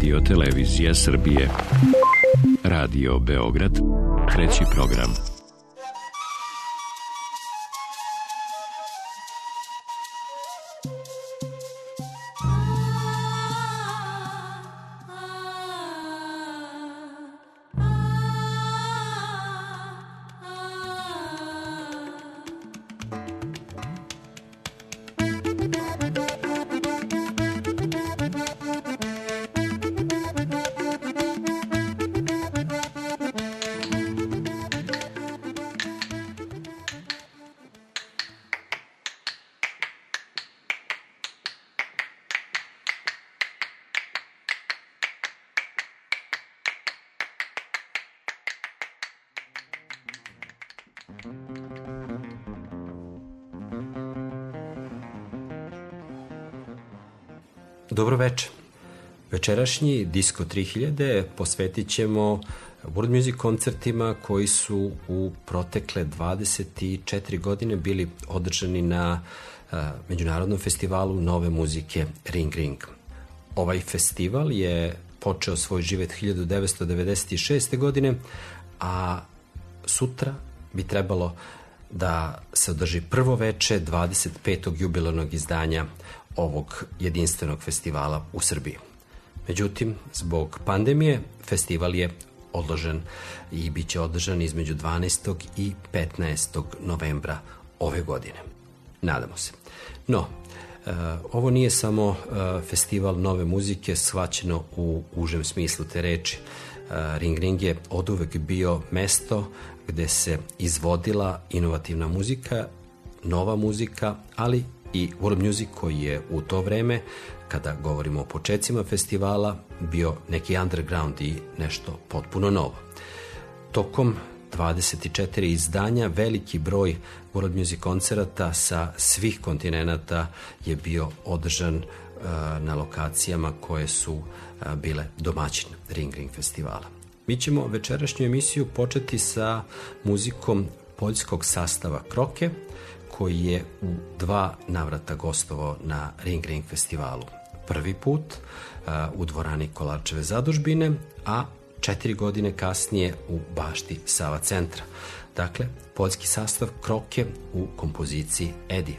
Radio Televizija Srbije. Radio Beograd, treći program. Dobro večer. Večerašnji Disco 3000 posvetit ćemo World Music koncertima koji su u protekle 24 godine bili održani na Međunarodnom festivalu nove muzike Ring Ring. Ovaj festival je počeo svoj život 1996. godine, a sutra bi trebalo da se održi prvo veče 25. jubilarnog izdanja ovog jedinstvenog festivala u Srbiji. Međutim, zbog pandemije, festival je odložen i bit će održan između 12. i 15. novembra ove godine. Nadamo se. No, ovo nije samo festival nove muzike shvaćeno u užem smislu te reči. Ring Ring je oduvek bio mesto gde se izvodila inovativna muzika, nova muzika, ali i world music koji je u to vreme, kada govorimo o početcima festivala, bio neki underground i nešto potpuno novo. Tokom 24 izdanja veliki broj world music koncerata sa svih kontinenata je bio održan na lokacijama koje su bile domaćin Ring Ring festivala. Mi ćemo večerašnju emisiju početi sa muzikom poljskog sastava Kroke, koji je u 2 navrata gostovao na Ring Ring festivalu. Prvi put u dvorani Kolarčeve zadužbine, a 4 godine kasnije u bašti Sava centra. Dakle, poljski sastav Kroke u kompoziciji Edi.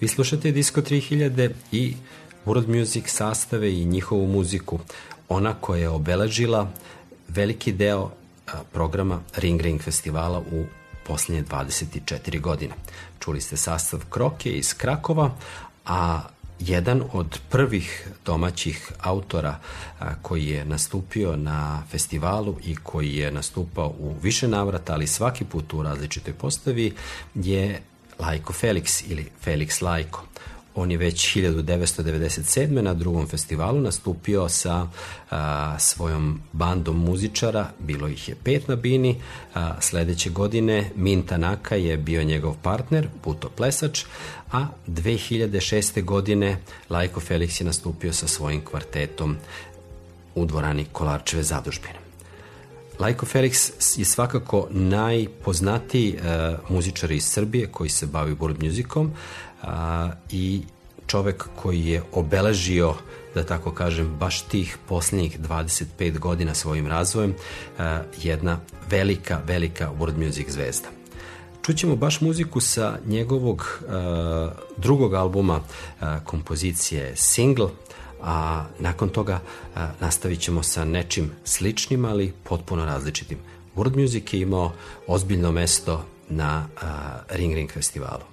Vi slušate Disco 3000 i World Music sastave i njihovu muziku, ona koja je obeležila veliki deo programa Ring Ring festivala u posljednje 24 godine. Čuli ste sastav Kroke iz Krakova, a jedan od prvih domaćih autora koji je nastupio na festivalu i koji je nastupao u više navrata, ali svaki put u različitoj postavi, je Lajko Felix ili Felix Lajko. On je već 1997. na drugom festivalu nastupio sa svojom bandom muzičara, bilo ih je 5 na bini. Sledeće godine Min Tanaka je bio njegov partner, putoplesač, a 2006. godine Lajko Felix je nastupio sa svojim kvartetom u dvorani Kolarčeve zadužbine. Lajko Felix je svakako najpoznatiji muzičar iz Srbije koji se bavi world musicom i čovek koji je obeležio, da tako kažem, baš tih posljednjih 25 godina svojim razvojem, jedna velika world music zvezda. Čućemo baš muziku sa njegovog drugog albuma kompozicije Single, a nakon toga nastavit ćemo sa nečim sličnim, ali potpuno različitim. World music je imao ozbiljno mesto na Ring Ring festivalu.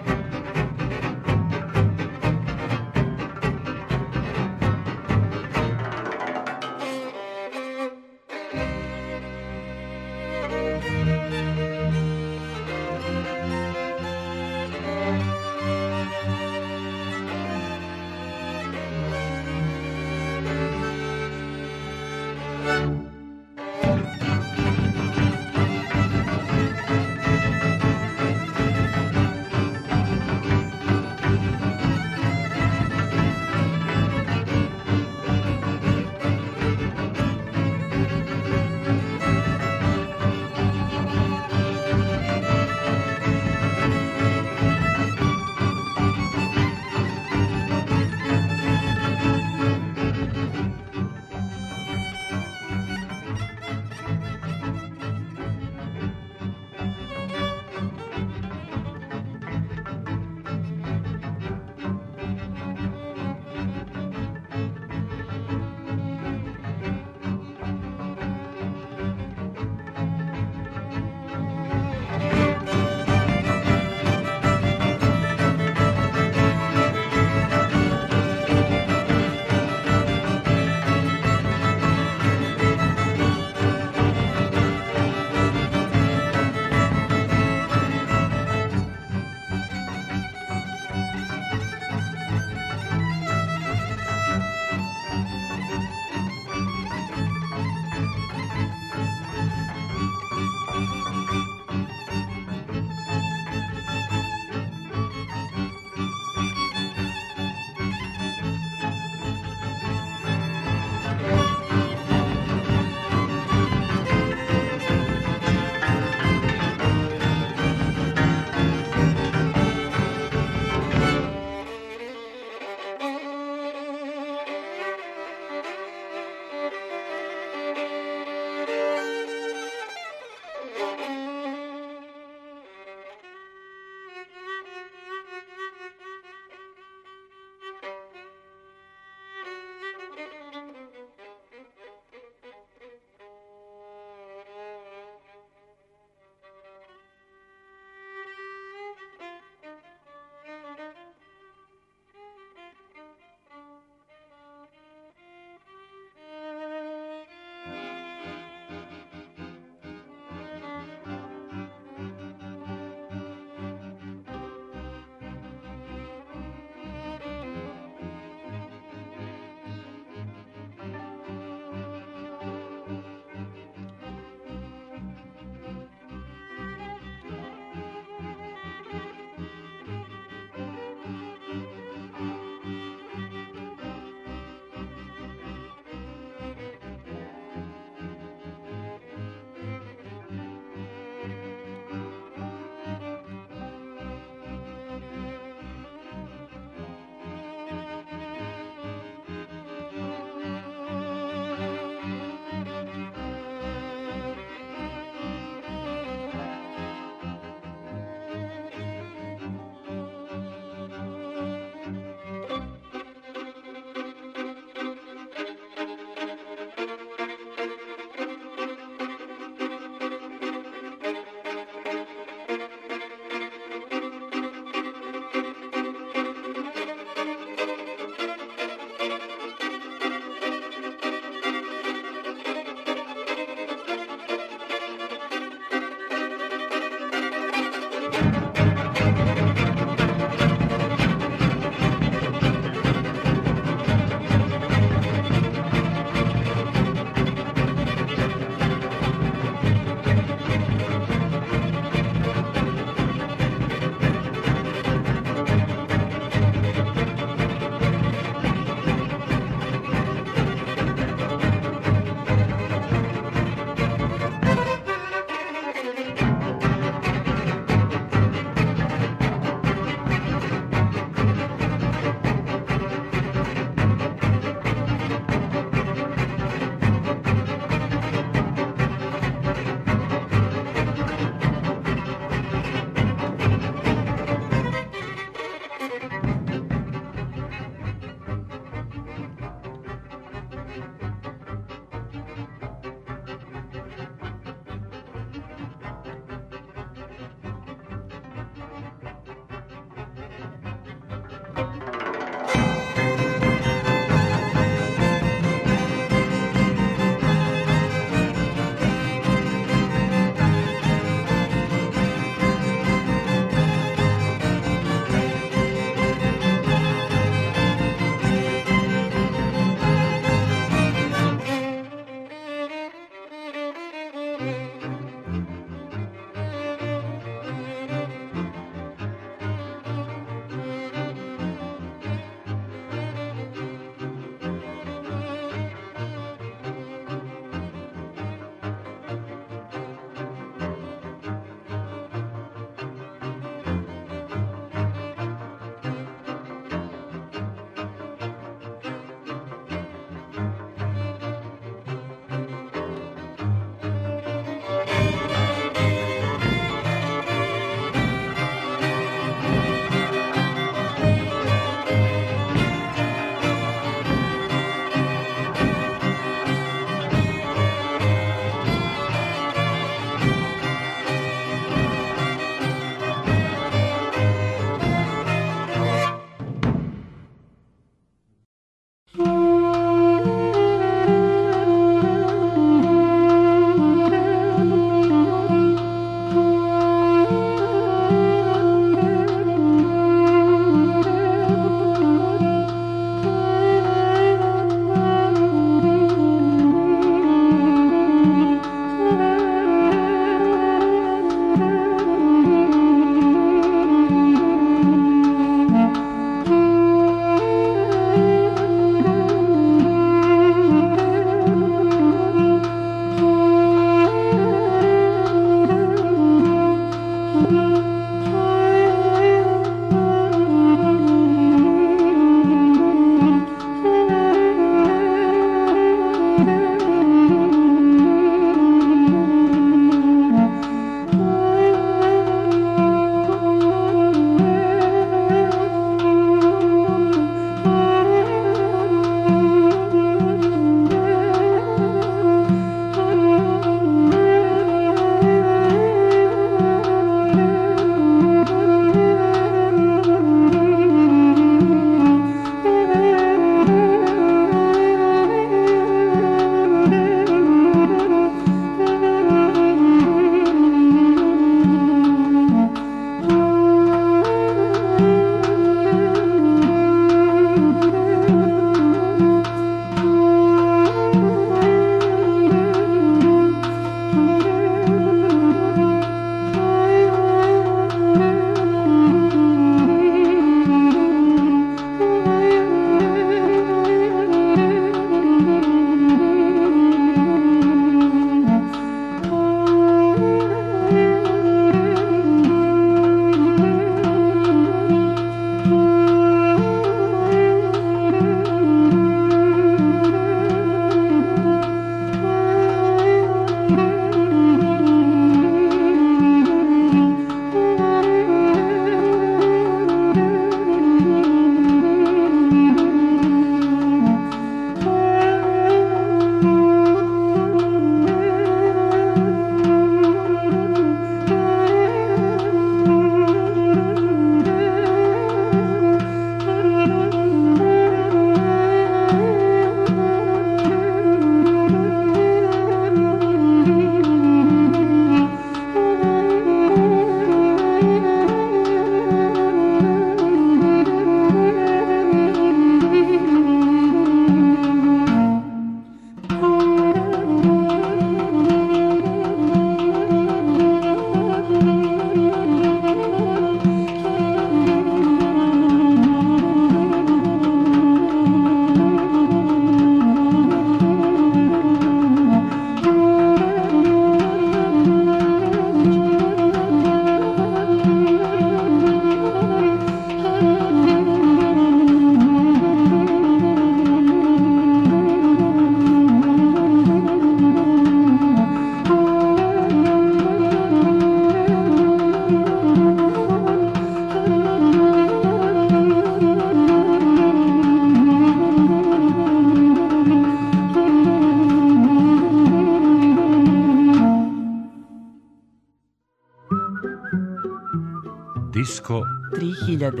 Disko 3000.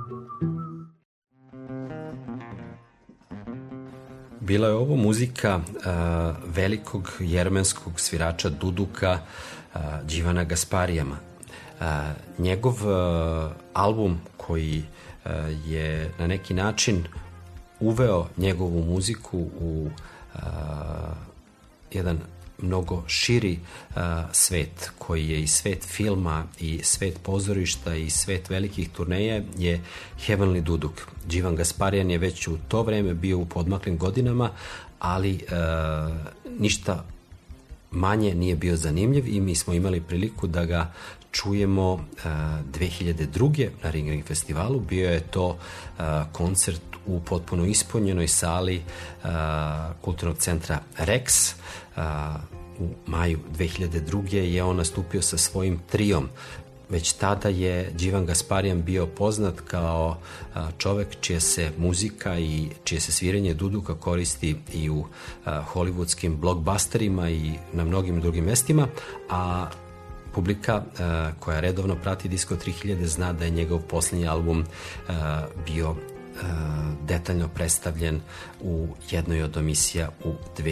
Bila je ovo muzika velikog jermenskog svirača duduka Đivana Gasparijama. Njegov album koji je na neki način uveo njegovu muziku u jedan mnogo širi svet, koji je i svet filma i svet pozorišta i svet velikih turneja, je Heavenly Duduk. Đivan Gasparijan je već u to vreme bio u podmaklim godinama, ali ništa manje nije bio zanimljiv i mi smo imali priliku da ga čujemo 2002. na Ring Ring festivalu. Bio je to koncert u potpuno ispunjenoj sali kulturnog centra Rex. U maju 2002. je on nastupio sa svojim trijom. Već tada je Đivan Gasparijan bio poznat kao čovek čija se muzika i čije se sviranje duduka koristi i u hollywoodskim blockbusterima i na mnogim drugim mestima, a publika koja redovno prati Disko 3000 zna da je njegov poslednji album bio detaljno predstavljen u jednoj od emisija u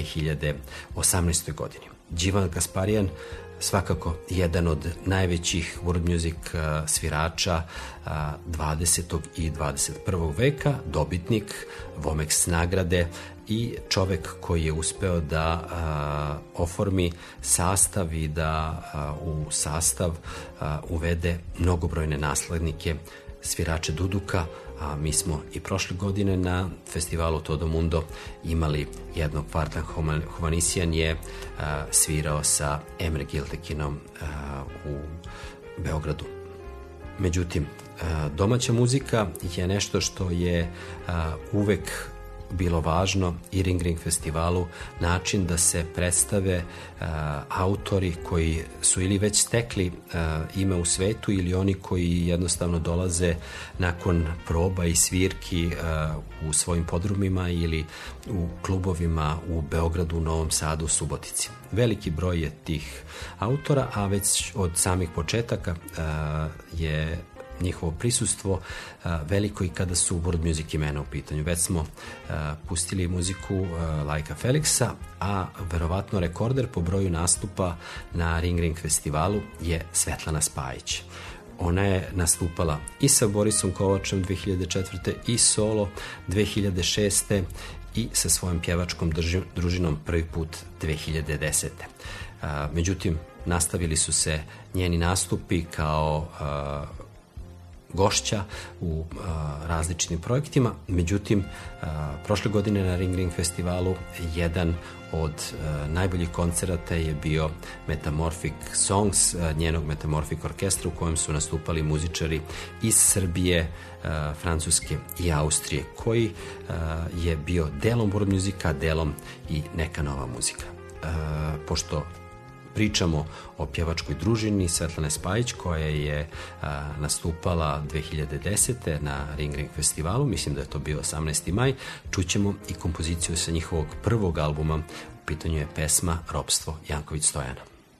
2018. godini. Đivan Gasparijan svakako jedan od najvećih world music svirača 20. i 21. veka, dobitnik Vomex nagrade i čovek koji je uspeo da oformi sastav i da u sastav uvede mnogobrojne naslednike svirače duduka, a mi smo i prošle godine na festivalu Todo Mundo imali jednog Vartan Hovannisian je svirao sa Emre Giltekinom u Beogradu. Međutim, domaća muzika je nešto što je uvek bilo važno i Ring Ring festivalu, način da se predstave autori koji su ili već stekli ime u svetu ili oni koji jednostavno dolaze nakon proba i svirki u svojim podrumima ili u klubovima u Beogradu, Novom Sadu, Subotici. Veliki broj je tih autora, a već od samih početaka je njihovo prisustvo veliko i kada su world music imena u pitanju. Već smo pustili muziku Lajka Felixa, a verovatno rekorder po broju nastupa na Ring Ring festivalu je Svetlana Spajić. Ona je nastupala i sa Borisom Kovačem 2004. i solo 2006. i sa svojom pjevačkom družinom prvi put 2010. Međutim, nastavili su se njeni nastupi kao gošća u različitim projektima. Međutim, prošle godine na Ring Ring festivalu jedan od najboljih koncerata je bio Metamorphic Songs, njenog Metamorphic orkestra, u kojem su nastupali muzičari iz Srbije, Francuske i Austrije, koji je bio delom world muzika, delom i neka nova muzika. Pošto pričamo o pjevačkoj družini Svetlane Spajić, koja je nastupala 2010. na Ring Ring festivalu, mislim da je to bio 18. maj, čućemo i kompoziciju sa njihovog prvog albuma, u pitanju je pesma Ropstvo Janković Stojana.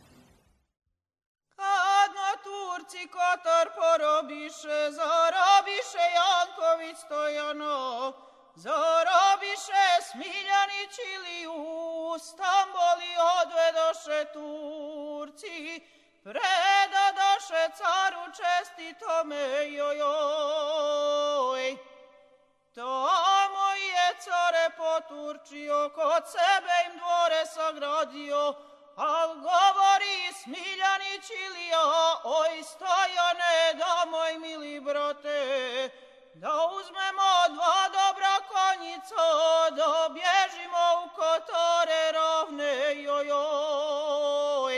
Kad na Turci Kotor porobiše, zarobiše Janković Stojano, zarobiše Smiljanić ili u Stamboli odvedoše Turci, predadoše caru čestitome, jojoj. Tamo je care poturčio, kod sebe im dvore sagradio, al govori Smiljanić Ilija, oj Stojane, da moj mili brate, da uzmemo dva dobra konjica, da bježimo u Kotore rovne, jojoj,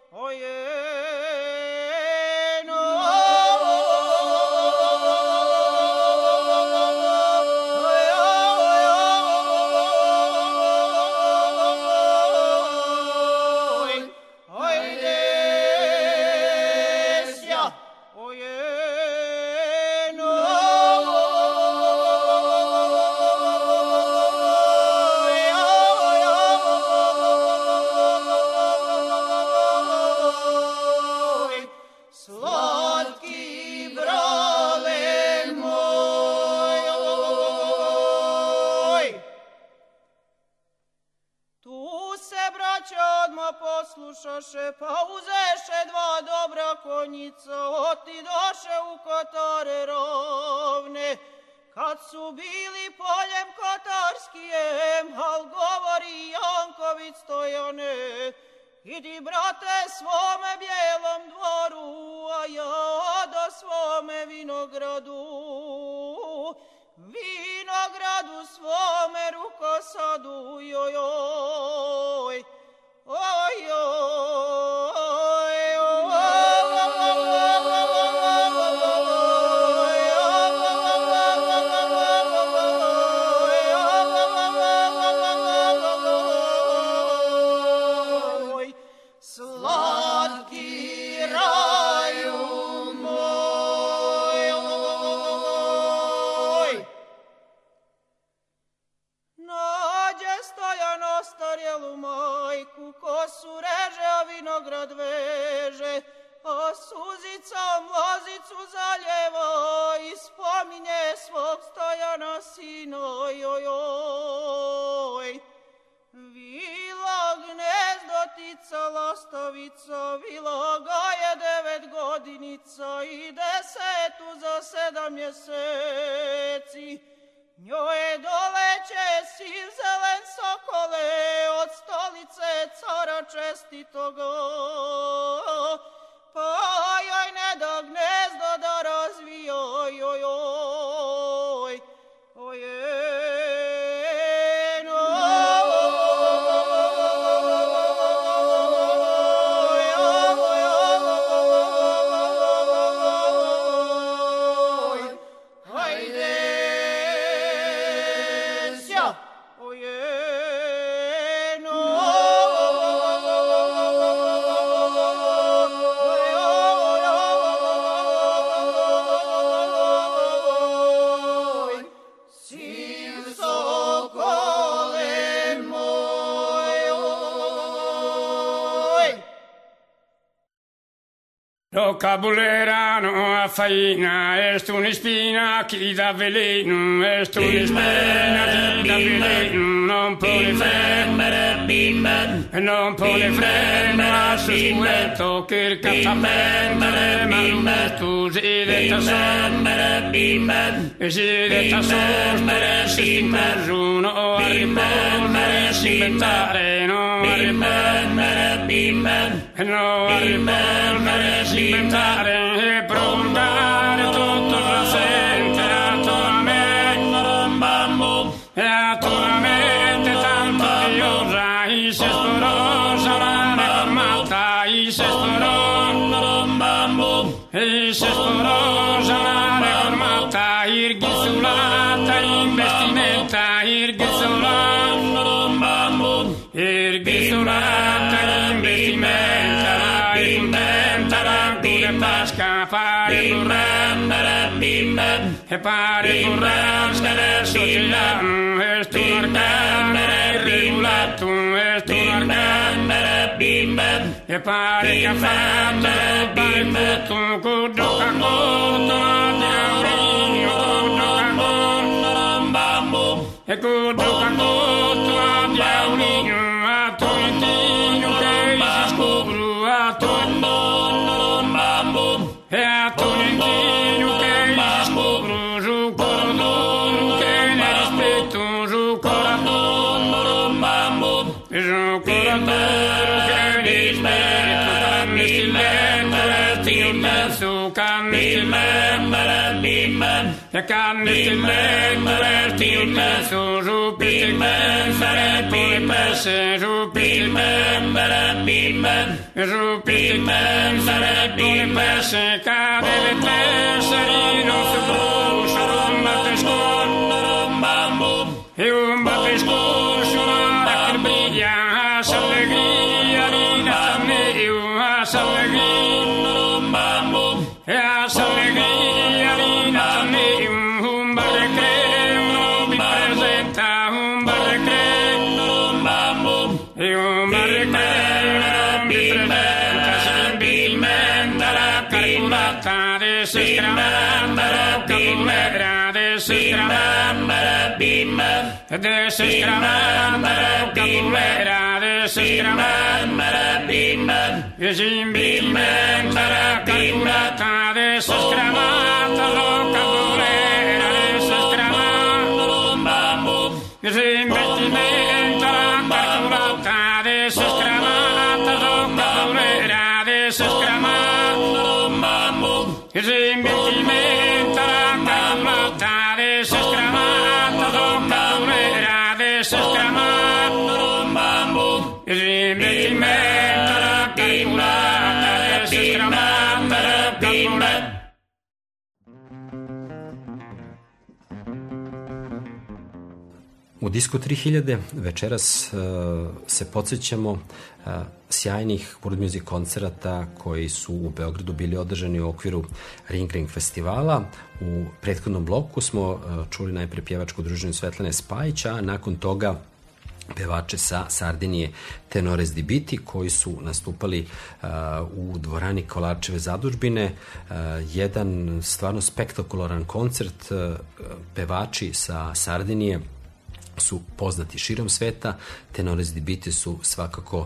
ojeno. braća odmah poslušaše, pa uzeše dva dobra konjica, otidoše u kotare rovne. Kad su bili poljem kotarskijem, al govori Janković Stojane, idi brate svome bijelom dvoru, a ja do svome vinogradu svome rukosadu, jojoj, ojoj. Vinograd veže, a suzicom lozicu zaljeva i spominje svog Stojana sina, jojoj. Vila gnezdotica lastavica, vila ga je 9 godinica i 10 za 7 mjeseci. Njoj doleće siv zelen sokole od stolice cara čestitoga, pa joj ne da gnezdo da razvija, jojoj, ojeno. Cabulerano a faina, est un'ispina chi dà veleno, est un'ispina chi dà veleno, non può le fremmere bimben, non può le fremmere a suo spuletto che il cattamendere malmetto, si detta sommere bimben, e si detta sommere si immersono a rimmere, si inventare, no a rimmere bimben, no a rimmere si inventare e prolungare tutto la sente attualmente tanto diosa i se sporosa la reformata i se sporosa la reformata il ghisulata investimenta il ghisulata investimenta inventa pure pasca pare burrandere bimben e pare burrandere societano est un arcandere regulato est un arcandere bimben e pare caffandere bimben tu cudo cangoto de aurinio cudo cangoto bambo e cudo cangoto de aurinio a Tolentino che si scopru a e a Tolentino che si scopru su cordon che ne rispetto su cordon bambo e su cordon che ne rispetto canne stilmento e stilmento canne stilmento bimben e canne stilmento e stilmento su stilmento e pipesse su stilmento bimben e su stilmento e pipesse cade le tessere non si bruciano un battesco bambo e un battesco suona che briglia a s'allegria di Nataneo a s'allegria bambo e a s'allegria di Nataneo un barrecreo mi presenta un barrecreo bambo e un barrecreo mi presenta simbilmente la calculata de se scramanda la capulera de se scramanda bimben de se scramanda la capulera de adesso scramata, e s'imbimenta calcolata, adesso scramata, vocabolario, adesso scramata, e s'imbimenta calcolata, adesso scramata, vocabolario, adesso scramata, e s'imbimenta calcolata, adesso scramata, vocabolario, adesso scramata. U Disco 3000 večeras se podsjećamo sjajnih world music koncerata koji su u Beogradu bili održani u okviru Ring Ring festivala. U prethodnom bloku smo čuli najpre pjevačku družinu Svetlane Spajić, a nakon toga pevače sa Sardinije Tenores di Biti koji su nastupali u dvorani Kolarčeve zadužbine. Jedan stvarno spektakularan koncert. Pevači sa Sardinije su poznati širom sveta. Tenores di Biti su svakako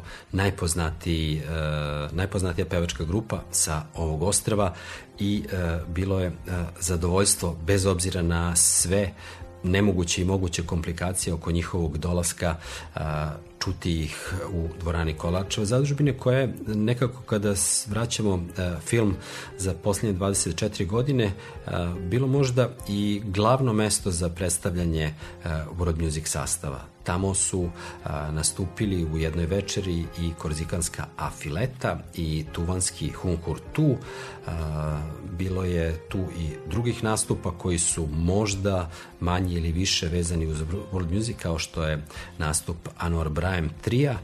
najpoznatija pevačka grupa sa ovog ostrva i bilo je zadovoljstvo, bez obzira na sve nemoguće i moguće komplikacije oko njihovog dolaska, čuti ih u dvorani Kolarčeve zadužbine, koja je nekako, kada vraćamo film za posljednje 24 godine, bilo možda i glavno mesto za predstavljanje world music sastava. Tamo su nastupili u jednoj večeri i korzikanska Afileta i tuvanski Hunkur Tu. Bilo je tu i drugih nastupa koji su možda manje ili više vezani uz world music, kao što je nastup Anwar Brahim Trija,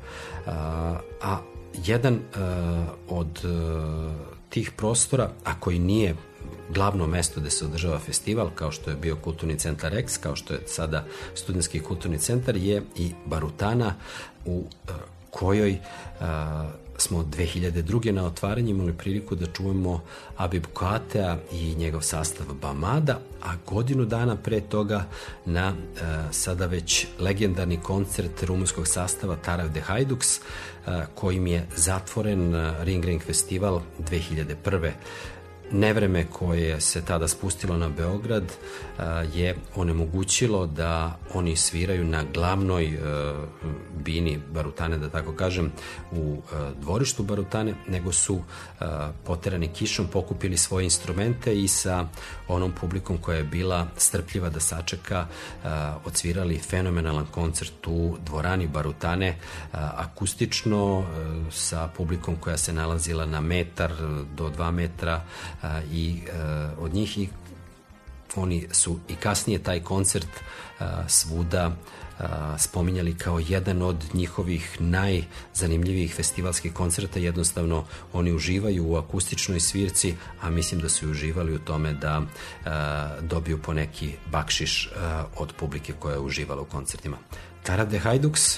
a jedan od tih prostora, a koji nije glavno mesto gde se održava festival, kao što je bio Kulturni centar Rex, kao što je sada Studentski kulturni centar, je i Barutana, u kojoj smo 2002. na otvaranju imali priliku da čujemo Abib Koatea i njegov sastav Bamada, a godinu dana pre toga na sada već legendarni koncert rumunskog sastava Tarav de Hajduks, kojim je zatvoren Ring Ring festival 2001. Nevreme koje se tada spustilo na Beograd je onemogućilo da oni sviraju na glavnoj bini Barutane, da tako kažem, u dvorištu Barutane, nego su poterani kišom pokupili svoje instrumente i sa onom publikom koja je bila strpljiva da sačeka odsvirali fenomenalan koncert u dvorani Barutane, akustično, sa publikom koja se nalazila na metar do 2 metra i od njih, i oni su i kasnije taj koncert svuda spominjali kao jedan od njihovih najzanimljivijih festivalskih koncerta. Jednostavno oni uživaju u akustičnoj svirci, a mislim da su uživali u tome da dobiju po neki bakšiš od publike koja je uživala u koncertima. Tarav de Hajduks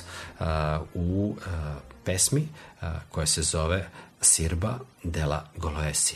u pesmi koja se zove Sirba della Goloesi.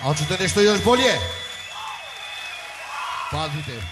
A hoćete nešto još bolje? Pazite.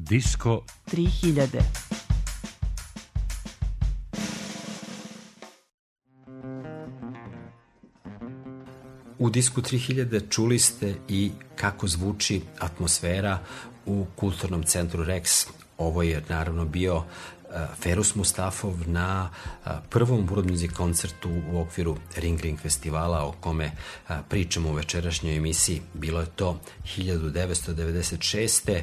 Disko 3000. U Disku 3000 čuli ste i kako zvuči atmosfera u Kulturnom centru Rex. Ovo je naravno bio Ferus Mustafov na prvom World Music koncertu u okviru Ring Ring festivala o kome pričamo u večerašnjoj emisiji. Bilo je to 1996.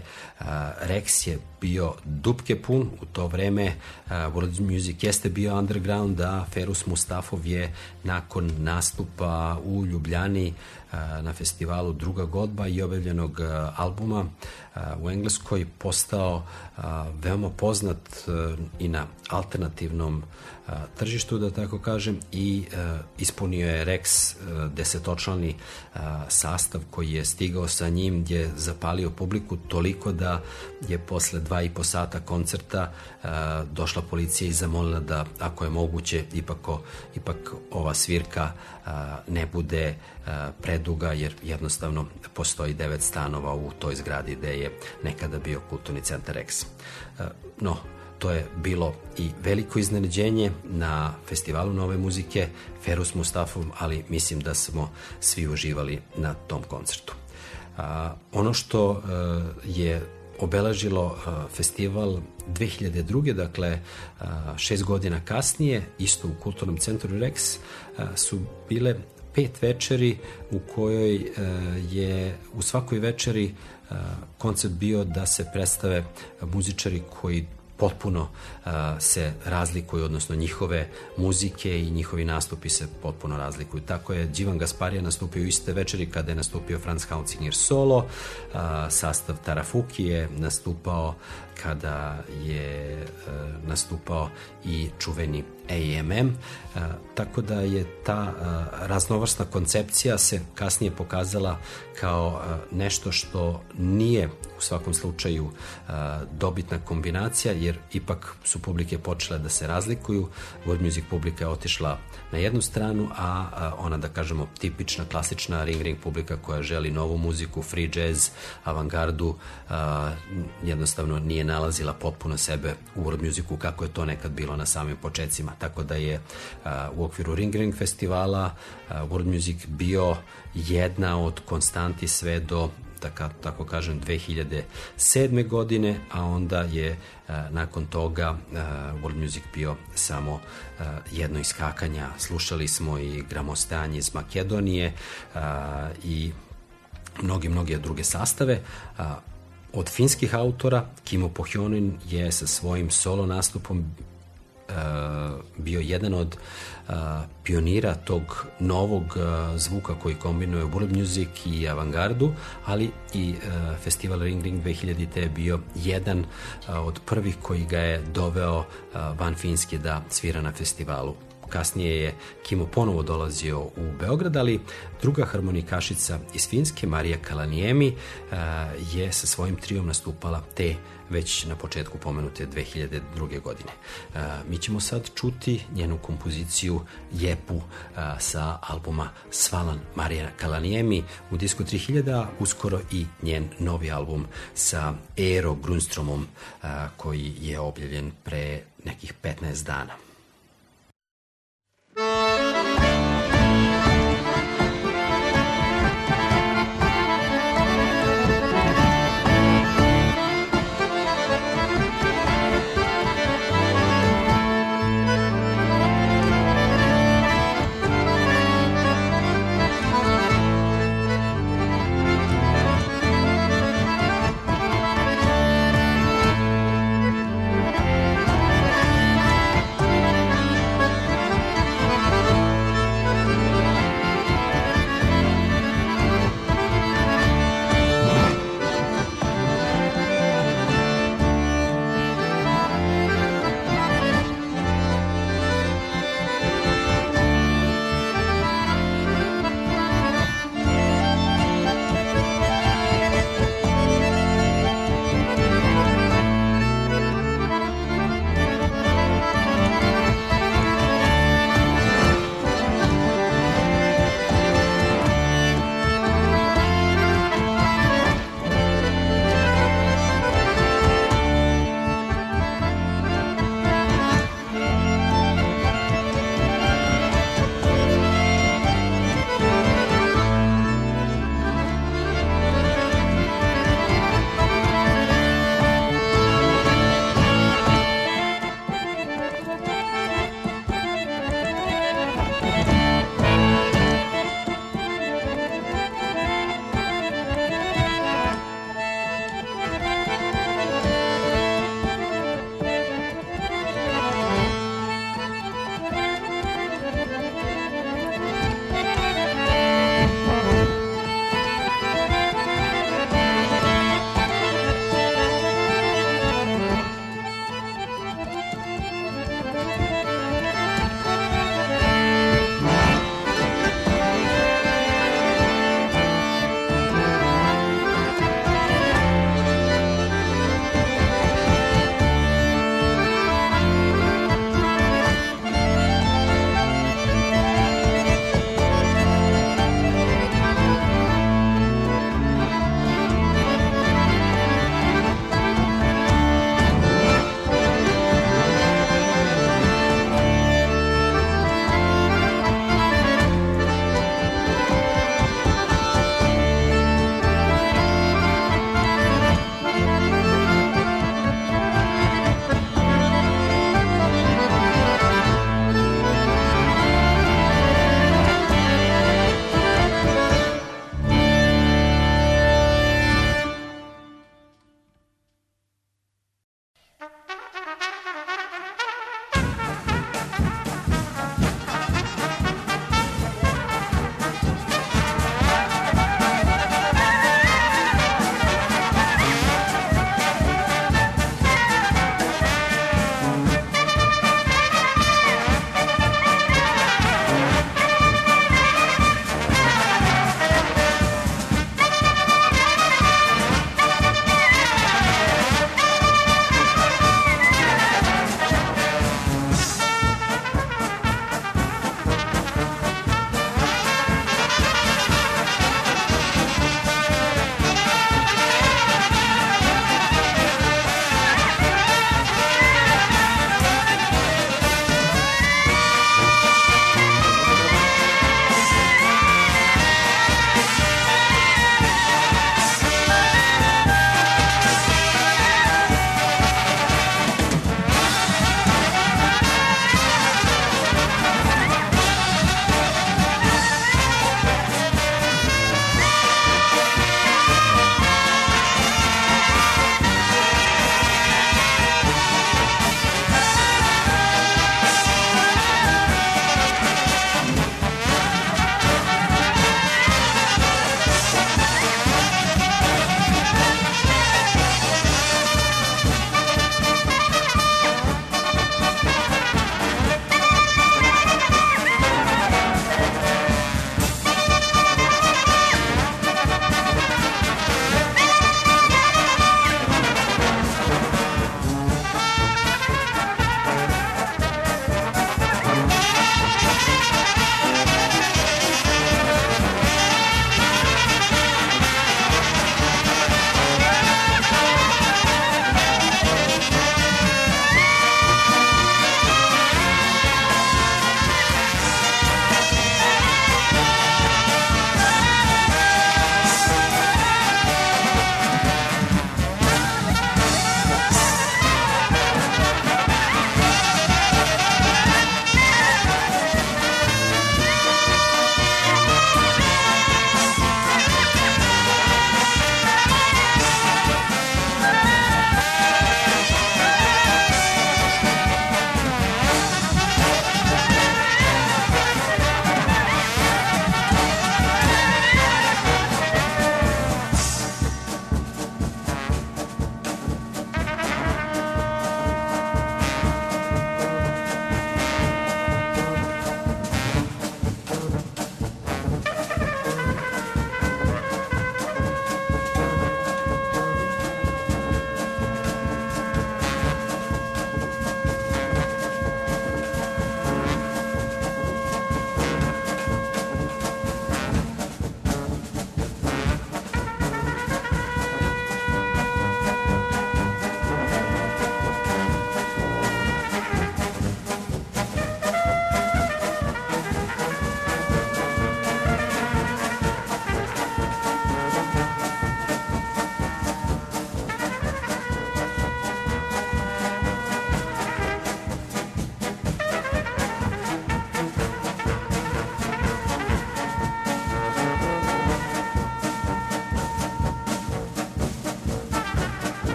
Rex je bio dupke pun, u to vreme World Music jeste bio underground, a Ferus Mustafov je nakon nastupa u Ljubljani na festivalu Druga godba i objavljenog albuma u Engleskoj postao veoma poznat i na alternativnom tržištu, da tako kažem, i ispunio je Rex desetočlani sastav koji je stigao sa njim, gdje je zapalio publiku toliko da je posle 2,5 sata koncerta došla policija i zamolila da, ako je moguće, ipak ova svirka ne bude preduga, jer jednostavno postoji 9 stanova u toj zgradi gde je nekada bio Kulturni centar Rex. No, to je bilo i veliko iznenađenje na festivalu nove muzike Ferus Mustafov, ali mislim da smo svi uživali na tom koncertu. Ono što je obeležilo festival 2002. Dakle, 6 godina kasnije, isto u Kulturnom centru Rex, su bile 5 večeri u kojoj je u svakoj večeri koncept bio da se predstave muzičari koji potpuno se razlikuju, odnosno njihove muzike i njihovi nastupi se potpuno razlikuju. Tako je Đivan Gasparija nastupio iste večeri kada je nastupio Franz Hauzinger solo, sastav Tarafuki je nastupao kada je nastupao i čuveni AMM, tako da je ta raznovrsna koncepcija se kasnije pokazala kao nešto što nije u svakom slučaju dobitna kombinacija, jer ipak su publike počele da se razlikuju. World Music publika je otišla na jednu stranu, a ona, da kažemo, tipična, klasična Ring Ring publika koja želi novu muziku, free jazz, avangardu, jednostavno nije nalazila potpuno sebe u World Musicu kako je to nekad bilo na samim početcima. Tako da je u okviru Ring Ring festivala World Music bio jedna od konstanti sve do, tako kažem, 2007. godine, a onda je nakon toga World Music bio samo jedno iskakanja. Slušali smo i Gramostan iz Makedonije i mnoge druge sastave. Od finskih autora Kimmo Pohjonen je sa svojim solo nastupom bio jedan od pionira tog novog zvuka koji kombinuje world music i avangardu, ali i festival Ring Ring 2000 je bio jedan od prvih koji ga je doveo van Finske da svira na festivalu. Kasnije je Kimmo ponovo dolazio u Beograd, ali druga harmonikašica iz Finske, Marija Kalaniemi, je sa svojim triom nastupala te već na početku pomenute 2002. godine. Mi ćemo sad čuti njenu kompoziciju Jepu sa albuma Svalan Marija Kalaniemi u Disku 3000, uskoro i njen novi album sa Eero Grundströmom koji je objavljen pre nekih 15 dana.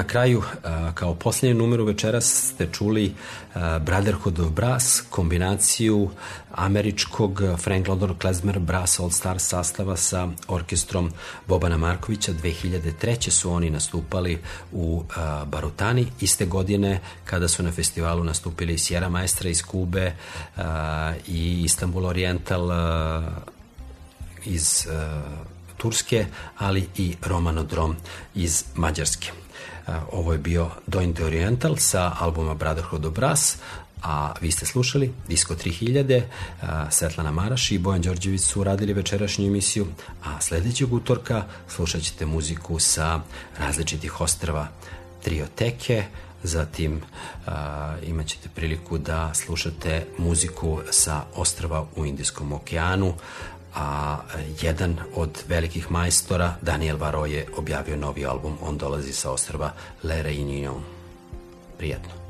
na kraju, kao posljednju numeru večeras ste čuli Brotherhood of Brass, kombinaciju američkog Frank London Klezmer Brass All Star sastava sa orkestrom Bobana Markovića. 2003. su oni nastupali u Barutani, iste godine kada su na festivalu nastupili Sierra Maestra iz Kube i Istanbul Oriental iz Turske, ali i Romanodrom iz Mađarske. Ovo je bio Doing the Oriental sa albuma Brotherhood of Brass, a vi ste slušali Disko 3000, Svetlana Maraš i Bojan Đorđević su radili večerašnju emisiju, a sledećeg utorka slušat ćete muziku sa različitih ostrva Trioteke, zatim imat ćete priliku da slušate muziku sa ostrva u Indijskom okeanu, a jedan od velikih majstora, Daniel Varo, je objavio novi album. On dolazi sa ostrva La Réunion. Prijatno.